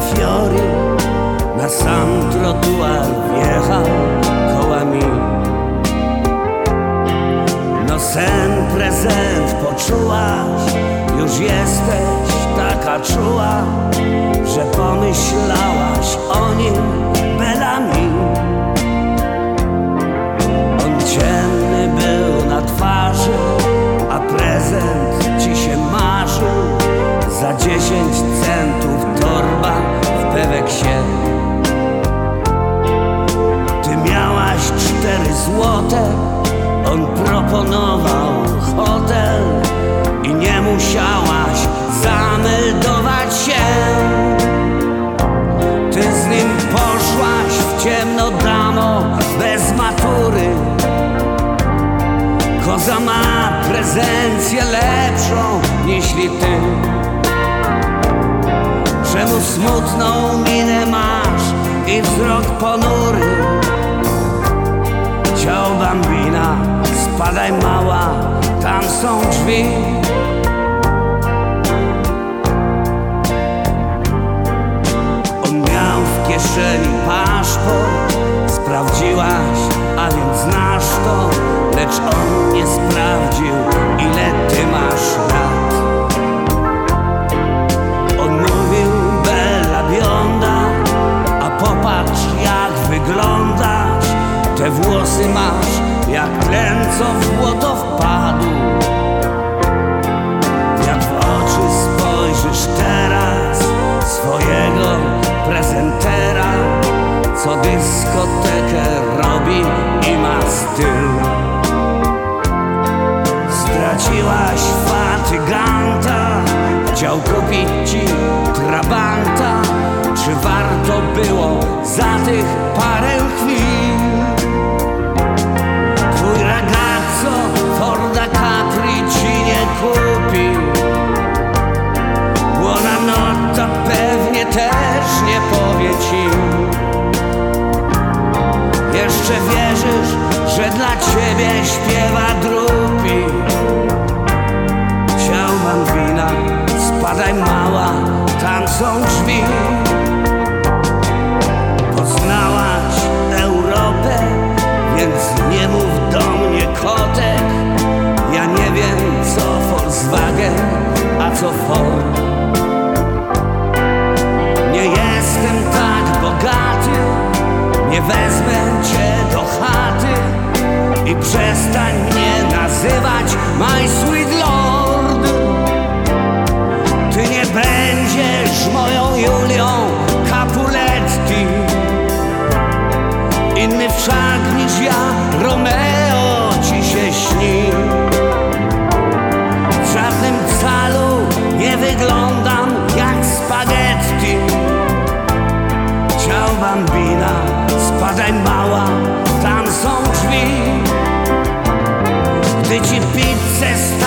Fiori na sam trotuar wjechał kołami. No sen prezent poczułaś, już jesteś taka czuła, że pomyślałaś o nim belami. On ciemny był na twarzy, a prezent ci się marzył. Za 10 centów torba w Peweksie. Ty miałaś 4 złote, on proponował hotel i nie musiałaś zameldować się. Ty z nim poszłaś w ciemno, damo, bez matury. Koza ma prezencję lepszą niż ty. Czemu smutną minę masz i wzrok ponury? Ciao bambina, spadaj mała, tam są drzwi. On miał w kieszeni paszport, sprawdziłaś, a więc znasz to, lecz on nie sprawdził, ile ty masz lat. On mówił bella bionda, a popatrz jak wyglądasz. Te włosy masz jak tlen, co w błoto wpadł. Jak w oczy spojrzysz teraz swojego prezentera, co dyskotekę robi i ma styl. Straciłaś fatyganta, chciał kupić ci trabanta. Czy warto było za tych parę chwil? Twój ragazzo Forda Capri ci nie kupi. Buonanotte pewnie też nie powie ci. Jeszcze wierzysz, że dla ciebie śpiewa drupi. Ciao bambina, spadaj mała, tam są drzwi. Poznałaś Europę, więc nie mów do mnie kotek. Ja nie wiem co Volkswagen, a co Ford. Nie jestem tak bogaty, nie wezmę cię do chaty i przestań mnie nazywać my sweet lord. Ty nie będziesz moją Julią Capuletti, inny wszak niż ja, Romeo ci się śni. W żadnym calu nie wyglądam jak spaghetti. Ciao bambina, spadaj mała, tam są drzwi. Gdy ci pizzę